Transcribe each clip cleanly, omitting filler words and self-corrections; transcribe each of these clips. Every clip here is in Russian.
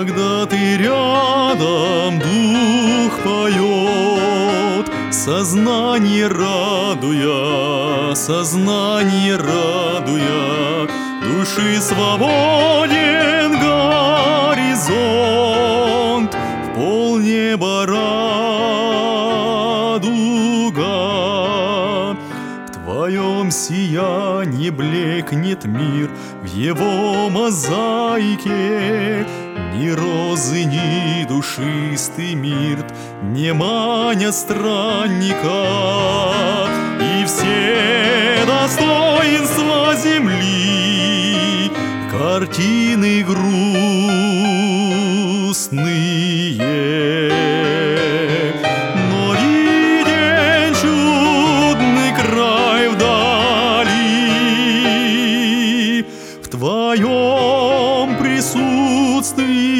Когда ты рядом, дух поет, сознание радуя, души свободен горизонт, в полнеба радуга. В твоем сиянии блекнет мир, в его мозаике ни розы, ни душистый мирт не манят странника, и все достоинства земли картины грустные. Но виден чудный край вдали в твоем присутствии.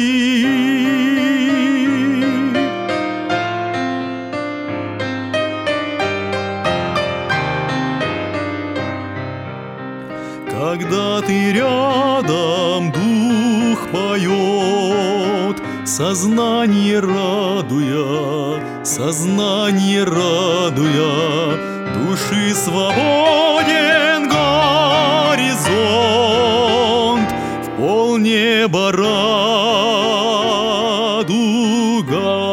Когда ты рядом, дух поет, сознание радуя, души свободен горизонт, в полнеба радуга.